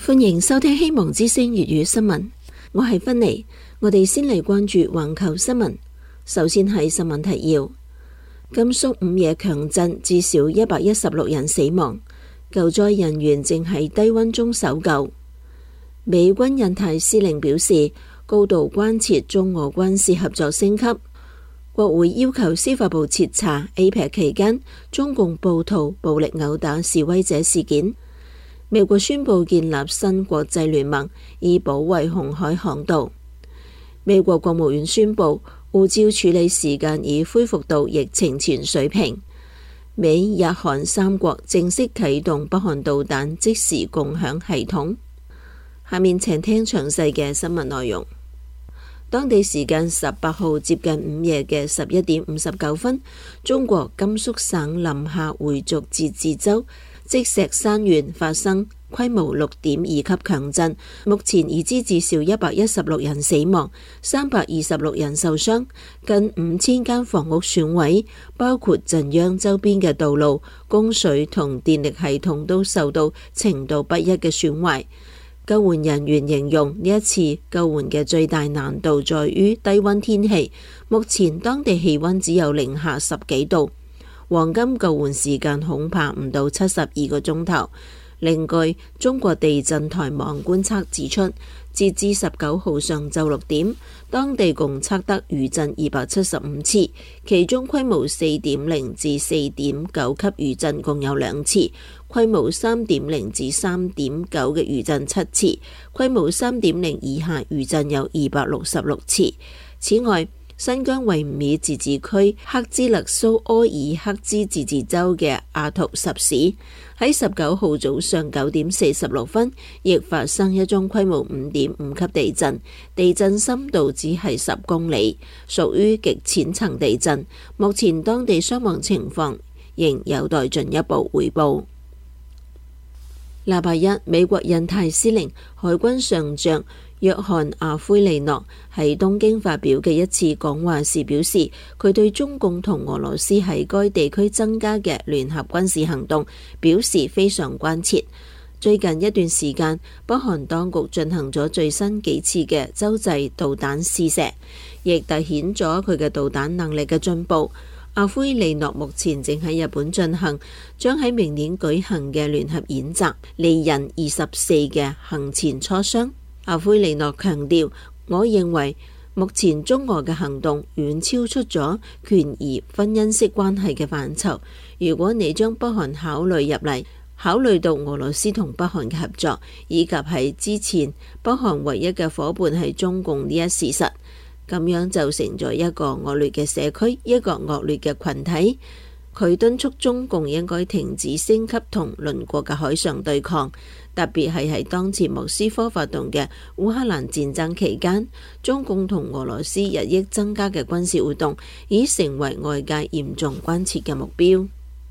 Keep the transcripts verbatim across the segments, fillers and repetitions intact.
歡迎收聽希望之聲粵語新聞，我係芬妮。我哋先嚟關注環球新聞。首先係新聞提要：甘肅午夜強震，至少一百一十六人死亡，救災人員正喺低溫中搜救。美軍印太司令表示，高度關切中俄軍事合作升級。國會要求司法部徹查 A P E C 期間中共暴徒暴力毆打示威者事件。美國宣布建立新國際聯盟，以保衛紅海航道。美國國務院宣布，護照處理時間已恢復到疫情前水平。美日韓三國正式啟動北韓導彈即時共享系統。下面請聽詳細嘅新聞內容。當地時間十八號接近午夜嘅十一點五十九分，中國甘肅省臨夏回族自治州積石山縣發生規模六點二級強震，目前已知至少一百一十六人死亡，三百二十六人受傷，近五千間房屋損毀，包括震央周邊嘅道路、供水同電力系統都受到程度不一嘅損壞。救援人員形容呢一次救援嘅最大難度在於低溫天氣，目前當地氣溫只有零下十幾度，黃金救援時間恐怕唔到七十二個鐘頭。另據中國地震台網觀測指出，截至十九號上晝六點，當地共測得餘震二百七十五次，其中規模四點零至四點九級餘震共有兩次，規模三點零至三點九嘅餘震七次，規模三點零以下餘震有二百六十六次。此外，新疆維吾爾自治區克孜勒蘇柯爾克孜自治州嘅阿圖什市喺十九號早上九點四十六分，亦發生一宗規模五點五級地震，地震深度只係十公里，屬於極淺層地震。目前當地傷亡情況仍有待進一步匯報。禮拜一，美國印太司令、海軍上將約翰阿奎利諾喺東京發表嘅一次講話時表示，佢對中共同俄羅斯喺該地區增加嘅聯合軍事行動表示非常關切。最近一段時間，北韓當局進行咗最新幾次嘅洲際導彈試射，亦凸顯咗佢嘅導彈能力嘅進步。阿奎利諾目前正喺日本進行將喺明年舉行嘅聯合演習利刃二十四嘅行前磋商。阿奎利諾強調，我認為目前中俄嘅行動遠超出咗權宜婚姻式關係嘅範疇。如果你將北韓考慮入嚟，考慮到俄羅斯同北韓嘅合作，以及喺之前北韓唯一嘅夥伴係中共呢一事實，咁樣就成咗一個惡劣嘅社區，一個惡劣嘅群體。佢敦促中共應該停止升級同鄰國嘅海上對抗，特別係喺當前莫斯科發動嘅烏克蘭戰爭期間，中共同俄羅斯日益增加嘅軍事活動已成為外界嚴重關切嘅目標。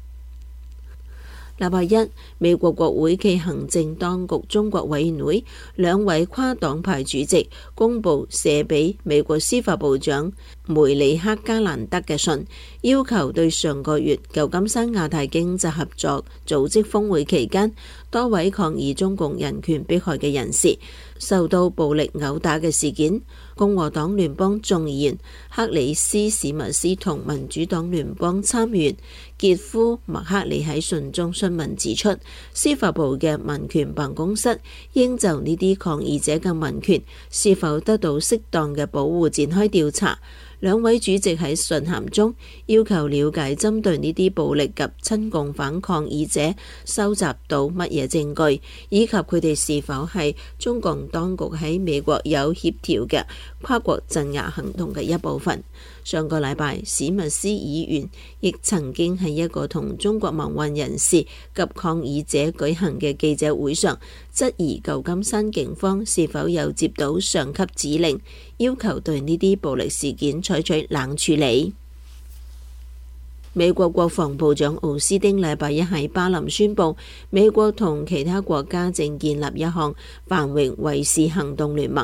禮拜一，美國國會暨行政當局中國委員會兩位跨黨派主席公佈寫俾美國司法部長梅里克加蘭德嘅信，要求對上個月舊金山亞太經濟合作組織峰會期間多位抗議中共人權迫害嘅人士受到暴力毆打嘅事件。共和黨聯邦眾議員克里斯史密斯同民主黨聯邦參議員傑夫麥克里喺信中詢問指出，司法部嘅民權辦公室應就呢啲抗議者嘅民權是否得到適當嘅保護展開調查。兩位主席喺信函中要求了解針對呢啲暴力及親共反抗議者收集到乜嘢證據，以及佢哋是否係中共當局喺美國有協調嘅跨國鎮壓行動嘅一部分。上個禮拜，史密斯議員亦曾經喺一個同中國民運人士及抗議者舉行嘅記者會上，質疑舊金山警方是否有接到上級指令，要求對呢啲暴力事件採取冷處理。美國國防部長奧斯汀禮拜一喺巴林宣布，美國同其他國家正建立一項繁榮衛士行動聯盟，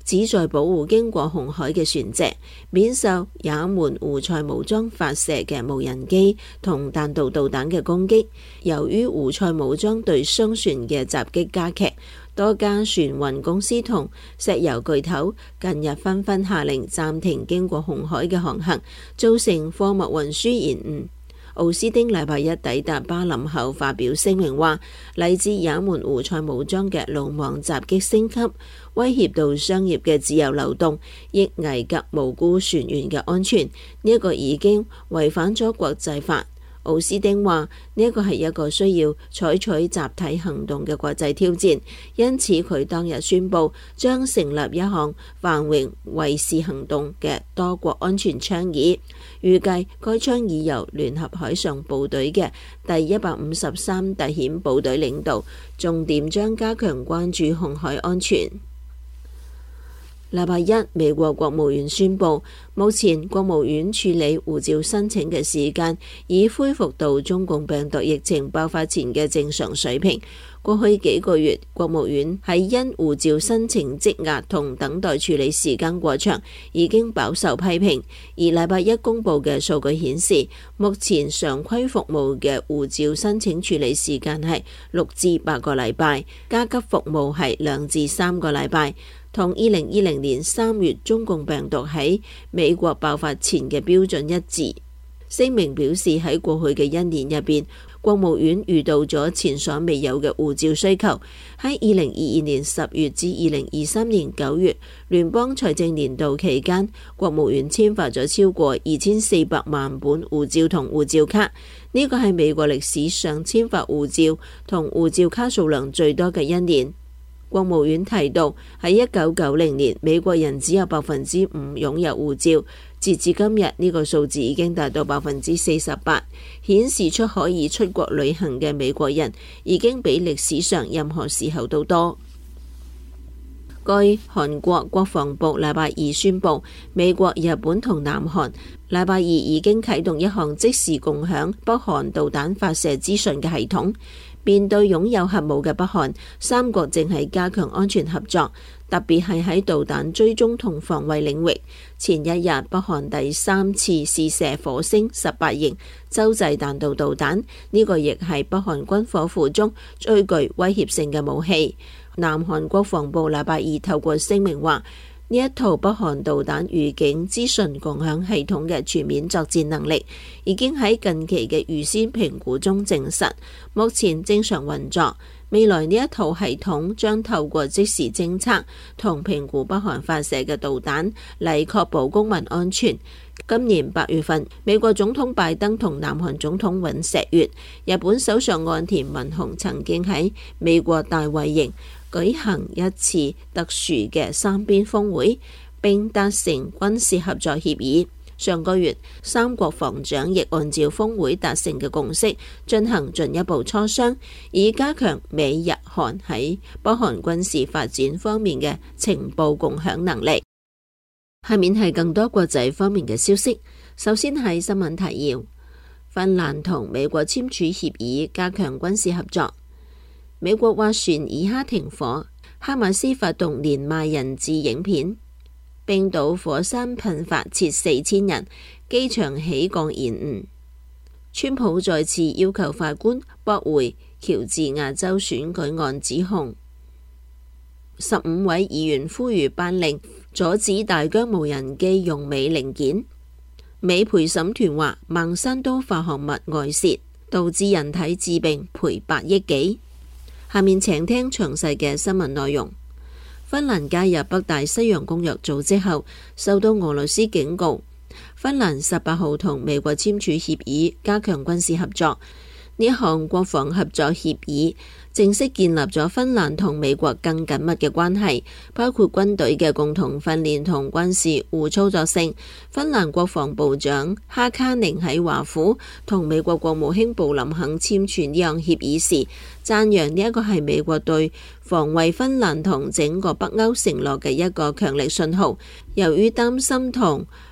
旨在保護經過紅海嘅船隻，免受也門胡塞武裝發射嘅無人機同彈道導彈嘅攻擊。由於胡塞武裝對商船嘅襲擊加劇，多家船運公司同石油巨頭近日紛紛下令暫停經過紅海嘅航行，造成貨物運輸延誤。奧斯丁禮拜一抵達巴林後發表聲明話，嚟自也門胡塞武裝嘅魯莽襲擊升級，威脅到商業嘅自由流動，亦危及無辜船員嘅安全。呢、這、一個已經違反咗國際法。奧斯丁話：呢一個係一個需要採取集體行動嘅國際挑戰，因此佢當日宣布將成立一項繁榮衛士行動嘅多國安全倡議。預計該倡議由聯合海上部隊嘅第一百五十三特遣部隊領導，重點將加強關注紅海安全。禮拜一，美國國務院宣布，目前國務院處理護照申請嘅時間已恢復到中共病毒疫情爆發前嘅正常水平。過去幾個月，國務院喺因護照申請積壓同等待處理時間過長，已經飽受批評。而禮拜一公佈嘅數據顯示，目前常規服務嘅護照申請處理時間係六至八個禮拜，加急服務係兩至三個禮拜。同二零二零年三月中共病毒喺美國爆發前嘅標準一致。聲明表示，喺過去嘅一年入邊，國務院遇到咗前所未有嘅護照需求。喺二零二二年十月至二零二三年九月聯邦財政年度期間，國務院簽發咗超過二千四百萬本護照同護照卡。呢個係美國歷史上簽發護照同護照卡數量最多嘅一年。國務院提到，喺一九九零年，美國人只有百分之五擁有護照，截至今日呢個數字已經達到百分之四十八，顯示出可以出國旅行嘅美國人已經比歷史上任何時候都多。據韓國國防部禮拜二宣布，美國、日本同南韓禮拜二已經啟動一項即時共享北韓導彈發射資訊嘅系統。面對擁有核武嘅北韓，三國正係加強安全合作，特別係喺導彈追蹤同防衛領域。前一日，北韓第三次試射火星十八型洲際彈道導彈，呢、這個亦係北韓軍火庫中最具威脅性嘅武器。南韓國防部禮拜二透過聲明話，呢一套北韓導彈預警資訊共享系統嘅全面作戰能力，已經喺近期嘅預先評估中證實，目前正常運作。未來呢一套系統將透過即時偵測同評估北韓發射嘅導彈嚟確保公民安全。今年八月份，美國總統拜登同南韓總統尹錫悅、日本首相岸田文雄曾經喺美國大衛營舉行一次特殊嘅三邊峰會，並達成軍事合作協議。上個月，三國防長亦按照峰會達成嘅共識進行進一步磋商，以加強美日韓喺北韓軍事發展方面嘅情報共享能力。下面係更多國際方面嘅消息。首先係新聞提要：芬蘭同美國簽署協議，加強軍事合作。美國斡旋以哈停火，哈馬斯發動連賣人質影片。冰島火山噴發切四千人，機場起降延誤。川普再次要求法官駁回喬治亞州選舉案指控。十五位議員呼籲頒令阻止大疆無人機用美零件。美陪審團話孟山都化學物外泄，導致人體致病，賠八億幾。下面請聽詳細嘅新聞內容。芬蘭加入北大西洋公約組織後，受到俄羅斯警告。芬蘭十八號同美國簽署協議，加強軍事合作。呢一項國防合作協議正式建立咗芬蘭同美國更緊密嘅關係，包括軍隊嘅共同訓練同軍事互操作性。芬蘭國防部長哈卡寧喺華府同美國國務卿布林肯簽署呢項協議時，讚揚呢一個係美國對防衛芬蘭同整個北歐承諾嘅一個強力信號。由於擔心同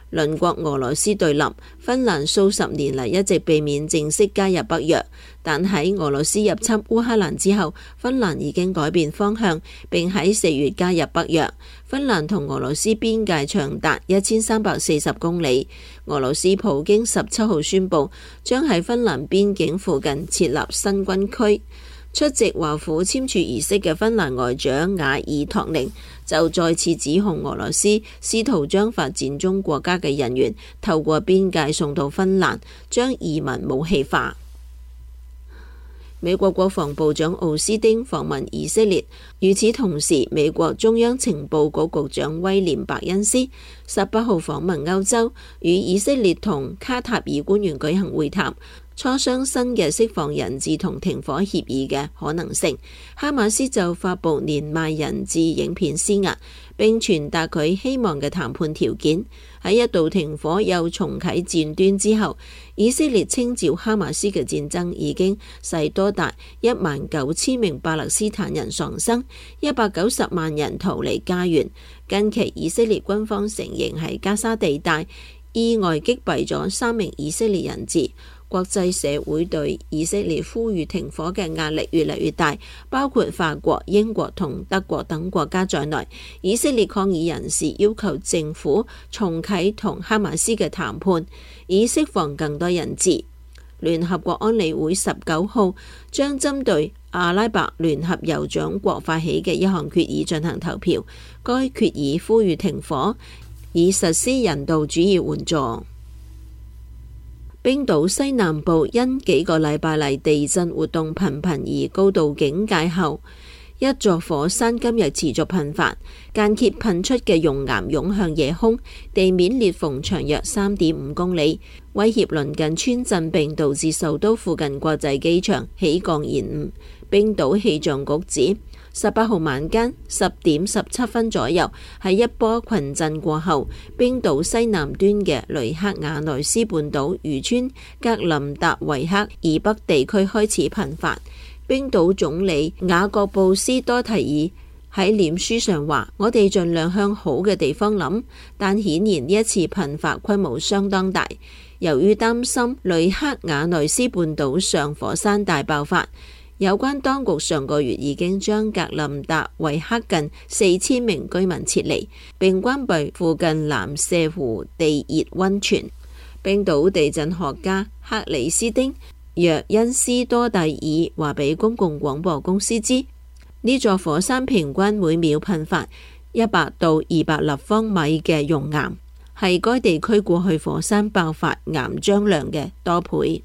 鄰國俄羅斯對立，芬蘭數十年嚟一直避免正式加入北約，但喺俄羅斯入侵烏克蘭之後，芬蘭已經改變方向，並喺四月加入北約。芬蘭同俄羅斯邊界長達一千三百四十公里。俄羅斯普京十七號宣布，將喺芬蘭邊境附近設立新軍區。出席華府簽署儀式嘅芬蘭外長瓦爾托寧就再次指控俄羅斯試圖將發展中國家嘅人員透過邊界送到芬蘭，將移民武器化。美國國防部長奧斯汀訪問以色列，與此同時，美國中央情報局局長威廉伯恩斯十八號訪問歐洲，與以色列同卡塔爾官員舉行會談，磋商新嘅釋放人質同停火協議嘅可能性。哈馬斯就發布年邁人質影片施壓，並傳達佢希望嘅談判條件。喺一度停火又重啟戰端之後，以色列稱召哈馬斯嘅戰爭已經使多達一萬九千名巴勒斯坦人喪生，一百九十萬人逃離家園。近期以色列軍方承認喺加沙地帶意外擊斃咗三名以色列人質。國際社會對以色列呼籲停火嘅壓力越嚟越大，包括法國、英國同德國等國家在內。以色列抗議人士要求政府重啟同哈馬斯嘅談判，以釋放更多人質。聯合國安理會十九號將針對阿拉伯聯合酋長國發起嘅一項決議進行投票，該決議呼籲停火，以實施人道主義援助。冰島西南部因幾個禮拜嚟地震活動頻頻而高度警戒後，一座火山今日持續噴發，間歇噴出嘅熔岩湧向夜空，地面裂縫長約三點五公里，威脅鄰近村鎮，並導致首都附近國際機場起降延誤。冰島氣象局指，十八號晚間十點十七分左右，喺一波群震過後，冰島西南端嘅雷克雅內斯半島漁村格林達維克以北地區開始噴發。冰島總理雅各布斯多提爾喺臉書上話：我哋盡量向好嘅地方諗，但顯然呢一次噴發規模相當大。由於擔心雷克雅內斯半島上火山大爆發，有關當局上個月已經將格林達維克近四千名居民撤離，並關閉附近藍舍湖地熱溫泉。冰島地震學家克里斯丁若恩斯多蒂爾話俾公共廣播公司知，呢座火山平均每秒噴發一百到二百立方米嘅熔岩，係該地區過去火山爆發岩漿量嘅多倍。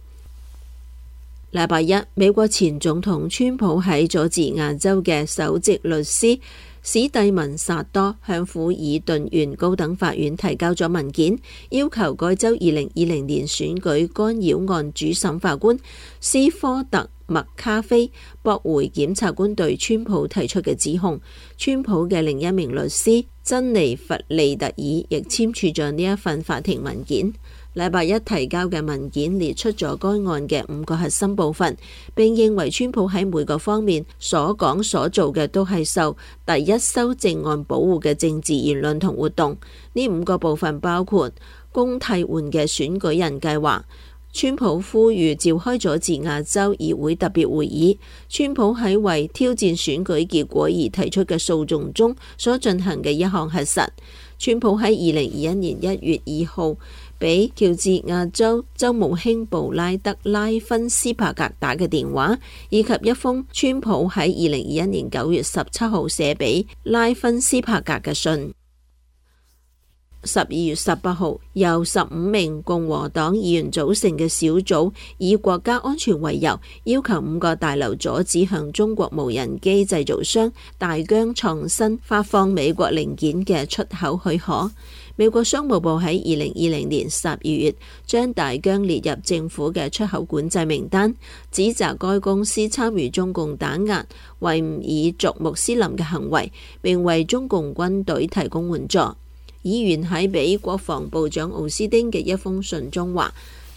禮拜一，美國前總統川普喺佐治亞州嘅首席律師史蒂文薩多向庫爾頓縣高等法院提交咗文件，要求該州二零二零年選舉干擾案主審法官斯科特麥卡菲駁回檢察官對川普提出嘅指控。川普嘅另一名律師珍妮弗利特爾亦簽署咗呢一份法庭文件。禮拜一提交嘅文件列出咗該案嘅五個核心部分，並認為川普喺每個方面所講所做嘅都係受第一修正案保護嘅政治言論同活動。呢五個部分包括公替換嘅選舉人計劃，川普呼籲召開佐治亞州議會特別會議，川普喺為挑戰選舉結果而提出嘅訴訟中所進行嘅一項核實，川普喺二零二一年一月二號俾喬治亞州州務卿布拉德拉芬斯帕格打嘅電話，以及一封川普喺二零二一年九月十七號寫俾拉芬斯帕格嘅信。十二月十八號，由十五名共和黨議員組成嘅小組以國家安全為由，要求五個大樓阻止向中國無人機製造商大疆創新發放美國零件嘅出口許可。美國商務部喺二零二零年十二月將大疆列入政府嘅出口管制名單，指責該公司參與中共打壓維吾爾族穆斯林嘅行為，並為中共軍隊提供援助。議員喺俾國防部長奧斯汀嘅一封信中話，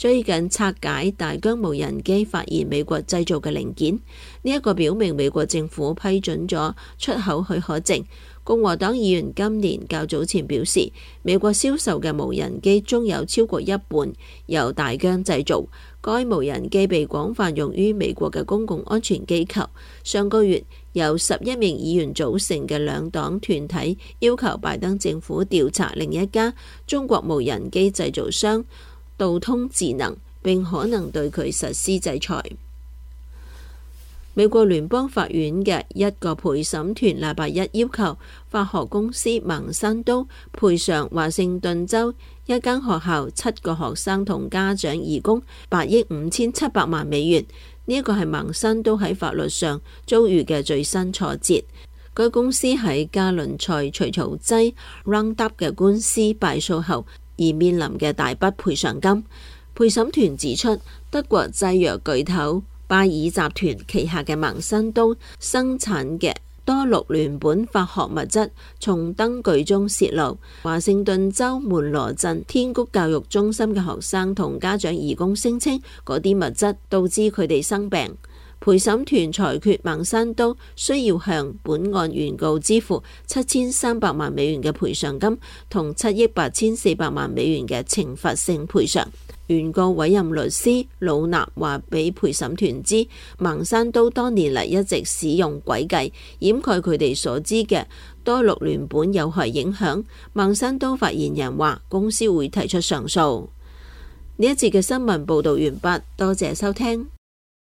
最近拆解大疆無人機，發現美國製造嘅零件，呢一個表明美國政府批准咗出口許可證。共和黨議員今年較早前表示，美國銷售嘅無人機中有超過一半由大疆製造。該無人機被廣泛用於美國嘅公共安全機構。上個月，由十一名議員組成嘅兩黨團體要求拜登政府調查另一家中國無人機製造商道通智能，並可能對佢實施制裁。美國聯邦法院嘅一個陪審團禮拜一要求法學公司孟山都賠償華盛頓州一間學校七個學生同家長義工八億五千七百萬美元。呢一個係孟山都喺法律上遭遇嘅最新挫折。該公司喺加侖賽除草劑 Roundup 嘅官司敗訴後而面臨嘅大筆賠償金。陪審團指出，德國製藥巨頭拜耳集團旗下嘅孟山都生產嘅多氯聯苯化學物質從燈具中泄漏，華盛頓州門羅鎮天谷教育中心嘅學生同家長義工聲稱嗰啲物質導致佢哋生病。陪審團裁決孟山都需要向本案原告支付七千三百萬美元嘅賠償金同七億八千四百萬美元嘅懲罰性賠償。原告委任律師魯納話俾陪審團知，孟山都多年嚟一直使用詭計掩蓋佢哋所知嘅多氯聯苯有害影響。孟山都發言人話公司會提出上訴。呢一節嘅新聞報道完畢，多謝收聽。